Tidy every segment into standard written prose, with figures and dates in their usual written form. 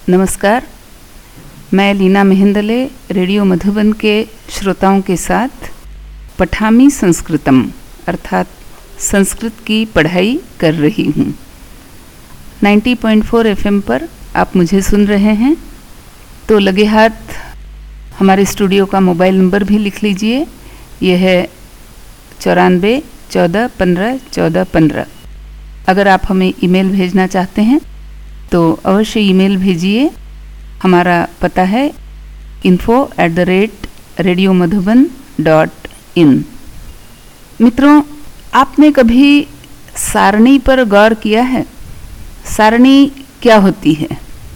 नमस्कार, मैं लीना मेहंदले रेडियो मधुबन के श्रोताओं के साथ पठामी संस्कृतम अर्थात संस्कृत की पढ़ाई कर रही हूँ। 90.4 FM पर आप मुझे सुन रहे हैं, तो लगे हाथ हमारे स्टूडियो का मोबाइल नंबर भी लिख लीजिए। यह है 94 14 15 14 15। अगर आप हमें ईमेल भेजना चाहते हैं तो अवश्य ईमेल भेजिए। हमारा पता है info@radiomadhuban.in। मित्रों, आपने कभी सारणी पर गौर किया है? सारणी क्या होती है?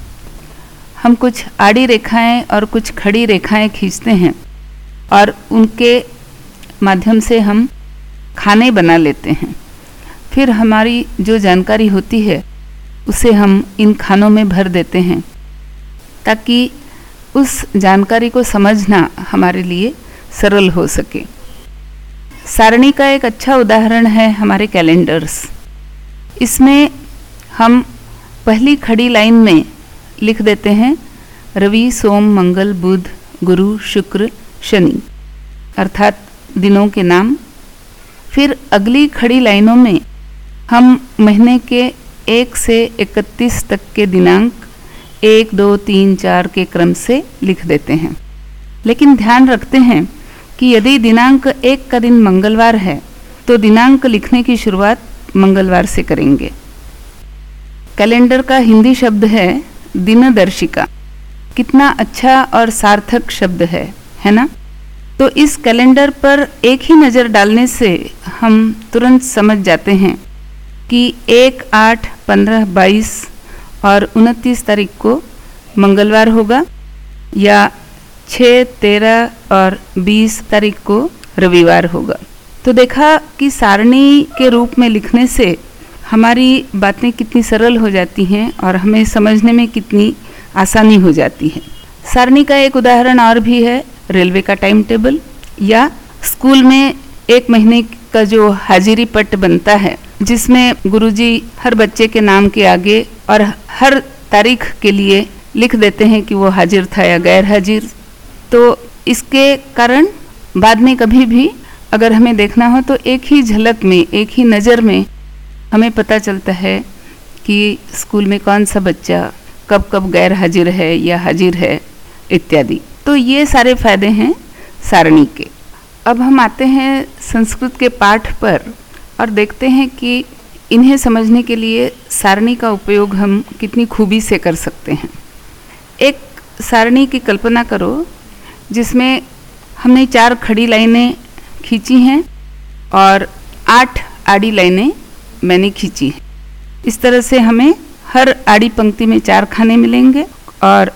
हम कुछ आड़ी रेखाएं और कुछ खड़ी रेखाएं खींचते हैं और उनके माध्यम से हम खाने बना लेते हैं। फिर हमारी जो जानकारी होती है उसे हम इन खानों में भर देते हैं ताकि उस जानकारी को समझना हमारे लिए सरल हो सके। सारणी का एक अच्छा उदाहरण है हमारे कैलेंडर्स। इसमें हम पहली खड़ी लाइन में लिख देते हैं रवि, सोम, मंगल, बुध, गुरु, शुक्र, शनि अर्थात दिनों के नाम। फिर अगली खड़ी लाइनों में हम महीने के 1 से 31 तक के दिनांक 1, 2, 3, 4 के क्रम से लिख देते हैं। लेकिन ध्यान रखते हैं कि यदि दिनांक 1 का दिन मंगलवार है तो दिनांक लिखने की शुरुआत मंगलवार से करेंगे। कैलेंडर का हिंदी शब्द है दिनदर्शिका। कितना अच्छा और सार्थक शब्द है ना? तो इस कैलेंडर पर एक ही नज़र डालने से हम तुरंत समझ जाते हैं कि 1, 8, 15, 22 और 29 तारीख को मंगलवार होगा या 6, 13 और 20 तारीख को रविवार होगा। तो देखा कि सारणी के रूप में लिखने से हमारी बातें कितनी सरल हो जाती हैं और हमें समझने में कितनी आसानी हो जाती है। सारणी का एक उदाहरण और भी है रेलवे का टाइम टेबल, या स्कूल में एक महीने का जो हाजिरी पट बनता है जिसमें गुरुजी हर बच्चे के नाम के आगे और हर तारीख के लिए लिख देते हैं कि वो हाजिर था या गैर हाजिर। तो इसके कारण बाद में कभी भी अगर हमें देखना हो तो एक ही झलक में, एक ही नज़र में हमें पता चलता है कि स्कूल में कौन सा बच्चा कब कब गैर हाजिर है या हाजिर है इत्यादि। तो ये सारे फायदे हैं सारणी के। अब हम आते हैं संस्कृत के पाठ पर और देखते हैं कि इन्हें समझने के लिए सारणी का उपयोग हम कितनी खूबी से कर सकते हैं। एक सारणी की कल्पना करो जिसमें हमने 4 खड़ी लाइनें खींची हैं और 8 आड़ी लाइनें मैंने खींची हैं। इस तरह से हमें हर आड़ी पंक्ति में 4 खाने मिलेंगे और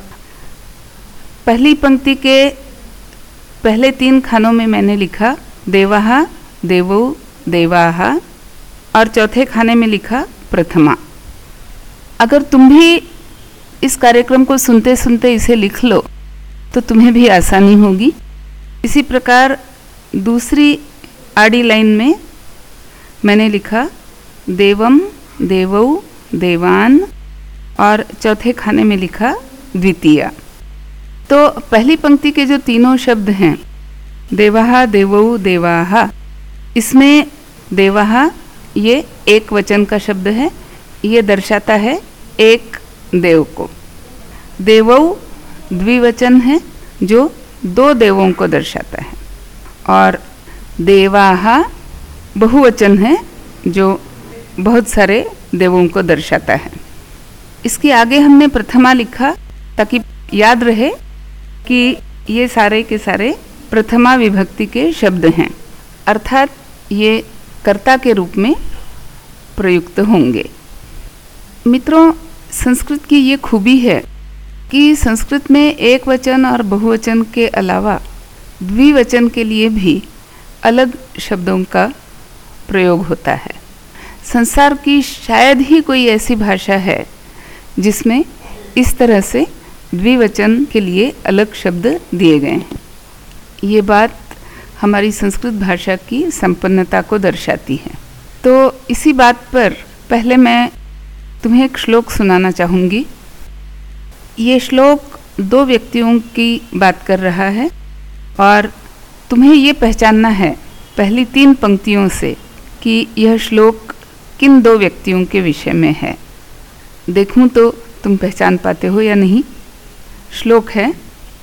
पहली पंक्ति के पहले 3 खानों में मैंने लिखा देवाहा, देवौ, देवाहा और चौथे खाने में लिखा प्रथमा। अगर तुम भी इस कार्यक्रम को सुनते सुनते इसे लिख लो तो तुम्हें भी आसानी होगी। इसी प्रकार दूसरी आड़ी लाइन में मैंने लिखा देवम, देवौ, देवान और चौथे खाने में लिखा द्वितीया। तो पहली पंक्ति के जो तीनों शब्द हैं देवाहा, देवौ, देवाहा, इसमें देवाहा ये एक वचन का शब्द है। ये दर्शाता है एक देव को। देवौ द्विवचन है जो 2 देवों को दर्शाता है और देवाहा बहुवचन है जो बहुत सारे देवों को दर्शाता है। इसके आगे हमने प्रथमा लिखा ताकि याद रहे कि ये सारे के सारे प्रथमा विभक्ति के शब्द हैं, अर्थात ये कर्ता के रूप में प्रयुक्त होंगे। मित्रों, संस्कृत की ये खूबी है कि संस्कृत में एक वचन और बहुवचन के अलावा द्विवचन के लिए भी अलग शब्दों का प्रयोग होता है। संसार की शायद ही कोई ऐसी भाषा है जिसमें इस तरह से द्विवचन के लिए अलग शब्द दिए गए हैं। ये बात हमारी संस्कृत भाषा की संपन्नता को दर्शाती है। तो इसी बात पर पहले मैं तुम्हें एक श्लोक सुनाना चाहूँगी। ये श्लोक दो व्यक्तियों की बात कर रहा है और तुम्हें ये पहचानना है पहली 3 पंक्तियों से कि यह श्लोक किन दो व्यक्तियों के विषय में है। देखूं तो तुम पहचान पाते हो या नहीं। श्लोक है,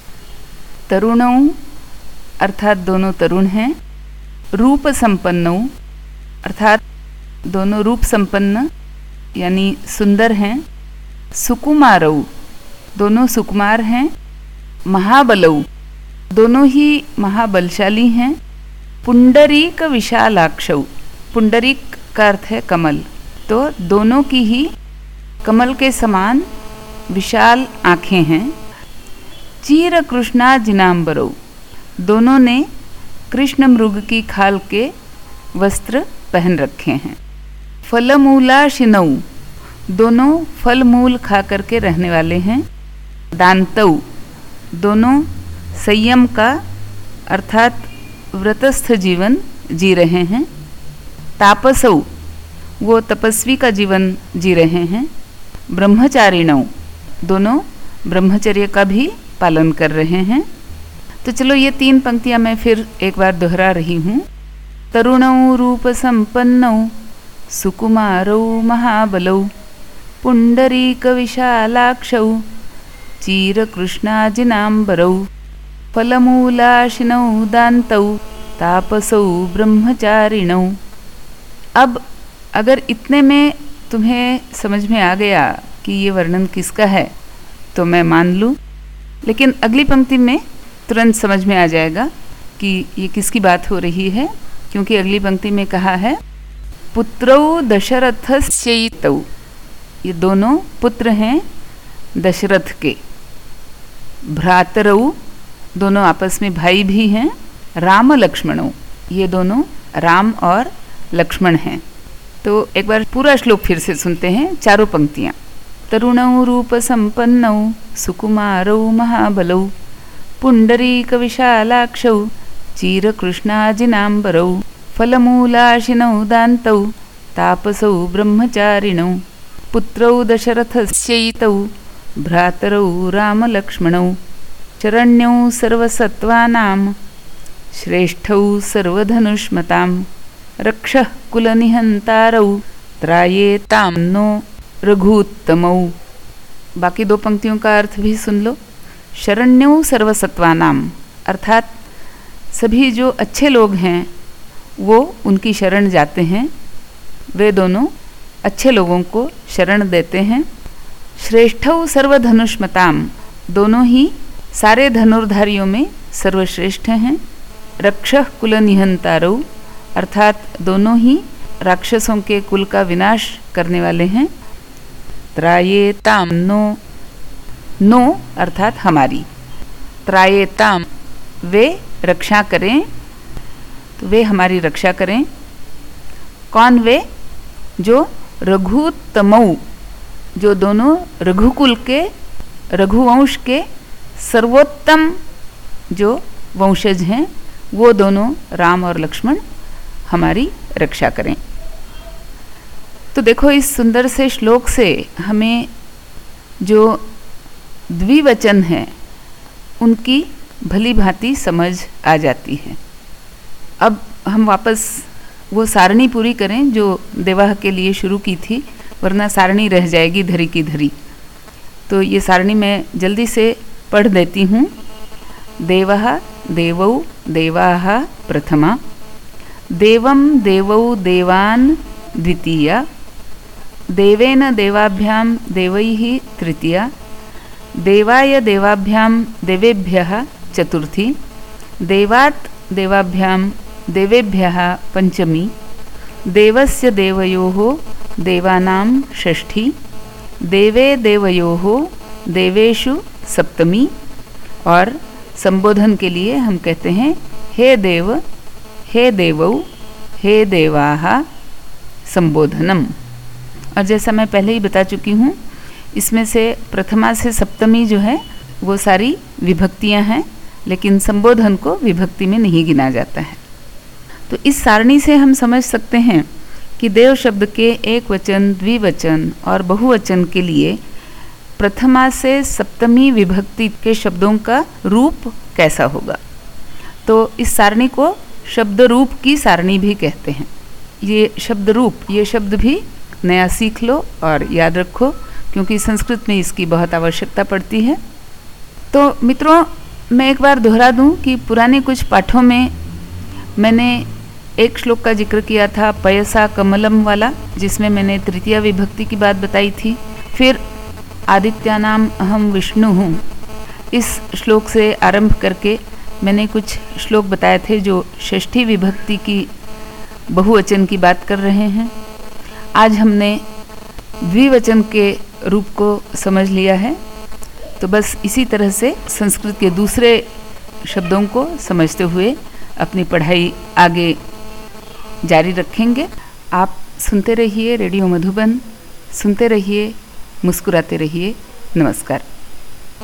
तरुणौ अर्थात दोनों तरुण हैं, रूप संपन्नौ अर्थात दोनों रूप संपन्न यानी सुंदर हैं, सुकुमारौ दोनों सुकुमार हैं, महाबलौ दोनों ही महाबलशाली हैं, पुंडरीक विशालाक्षौ पुंडरीक का अर्थ है कमल, तो दोनों की ही कमल के समान विशाल आँखें हैं, चीर कृष्णा जिनाम्बरौ दोनों ने कृष्ण मृग की खाल के वस्त्र पहन रखे हैं, फलमूलाशिनौ दोनों फल मूल खा करके रहने वाले हैं, दान्तौ दोनों संयम का अर्थात व्रतस्थ जीवन जी रहे हैं, तापसौ वो तपस्वी का जीवन जी रहे हैं, ब्रह्मचारिणौ दोनों ब्रह्मचर्य का भी पालन कर रहे हैं। तो चलो ये 3 पंक्तियां मैं फिर एक बार दोहरा रही हूँ। तरुणौ रूप संपन्नौ सुकुमारौ महाबलौ पुंडरीक विशालाक्षौ चीरकृष्णाजिनाम्बरौ फलमूलाशिनौ दान्तौ तापसौ ब्रह्मचारिणौ। अब अगर इतने में तुम्हें समझ में आ गया कि ये वर्णन किसका है तो मैं मान लूँ, लेकिन अगली पंक्ति में तुरंत समझ में आ जाएगा कि ये किसकी बात हो रही है, क्योंकि अगली पंक्ति में कहा है पुत्रौ दशरथस्यैतौ ये दोनों पुत्र हैं दशरथ के, भ्रातरौ दोनों आपस में भाई भी हैं, राम लक्ष्मणौ ये दोनों राम और लक्ष्मण हैं। तो एक बार पूरा श्लोक फिर से सुनते हैं, चारों पंक्तियाँ। तरुणौ रूप संपन्नौ सुकुमारौ महाबलौ पुंडरीक विशालाक्षौ चीरकृष्णाजिनाम्बरौ फलमूलाशिनौ दान्तौ तापसौ ब्रह्मचारिणौ पुत्रौ दशरथस्यैतौ भ्रातरौ रामलक्ष्मणौ शरण्यौ सर्वसत्त्वानां श्रेष्ठौ सर्वधनुष्मतां रक्षः कुलनिहन्तारौ त्रायेतां नो रघुत्तमौ। बाकी 2 पंक्तियों का अर्थ भी सुन लो। शरण्यौ सर्वसत्त्वानां अर्थात सभी जो अच्छे लोग हैं वो उनकी शरण जाते हैं, वे दोनों अच्छे लोगों को शरण देते हैं। श्रेष्ठौ सर्वधनुष्मताम दोनों ही सारे धनुर्धारियों में सर्वश्रेष्ठ हैं। रक्षः कुल निहंतारौ अर्थात दोनों ही राक्षसों के कुल का विनाश करने वाले हैं। त्रायेताम नो अर्थात हमारी, त्रायेताम वे रक्षा करें, तो वे हमारी रक्षा करें। कौन वे? जो रघुत्तमौ जो दोनों रघुकुल के रघुवंश के सर्वोत्तम जो वंशज हैं वो दोनों राम और लक्ष्मण हमारी रक्षा करें। तो देखो इस सुंदर से श्लोक से हमें जो द्विवचन है उनकी भली भांति समझ आ जाती है। अब हम वापस वो सारणी पूरी करें जो देवाह के लिए शुरू की थी, वरना सारणी रह जाएगी धरी की धरी। तो ये सारणी मैं जल्दी से पढ़ देती हूँ। देवः देवौ देवाः प्रथमा, देवं देवौ देवान् द्वितीया, देवेन देवाभ्यां देवैः तृतीया, देवाय देवाभ्यां देवेभ्यः चतुर्थी, देवात् देवाभ्यां देवेभ्यः पंचमी, देवस्य देवयोः देवानां षष्ठी, देवे देवयोः देवेषु सप्तमी। और संबोधन के लिए हम कहते हैं हे देव, हे देवौ, हे देवाः संबोधनम। और जैसा मैं पहले ही बता चुकी हूँ, इसमें से प्रथमा से सप्तमी जो है वो सारी विभक्तियाँ हैं, लेकिन संबोधन को विभक्ति में नहीं गिना जाता है। तो इस सारणी से हम समझ सकते हैं कि देव शब्द के एक वचन, द्विवचन और बहुवचन के लिए प्रथमा से सप्तमी विभक्ति के शब्दों का रूप कैसा होगा। तो इस सारणी को शब्द रूप की सारणी भी कहते हैं। ये शब्द रूप, ये शब्द भी नया सीख लो और याद रखो, क्योंकि संस्कृत में इसकी बहुत आवश्यकता पड़ती है। तो मित्रों, मैं एक बार दोहरा दूं कि पुराने कुछ पाठों में मैंने एक श्लोक का जिक्र किया था, पयसा कमलम वाला, जिसमें मैंने तृतीया विभक्ति की बात बताई थी। फिर आदित्यानाम अहम विष्णु हूँ, इस श्लोक से आरंभ करके मैंने कुछ श्लोक बताए थे जो षष्ठी विभक्ति की बहुवचन की बात कर रहे हैं। आज हमने द्विवचन के रूप को समझ लिया है। तो बस इसी तरह से संस्कृत के दूसरे शब्दों को समझते हुए अपनी पढ़ाई आगे जारी रखेंगे। आप सुनते रहिए रेडियो मधुबन, सुनते रहिए, मुस्कुराते रहिए। नमस्कार।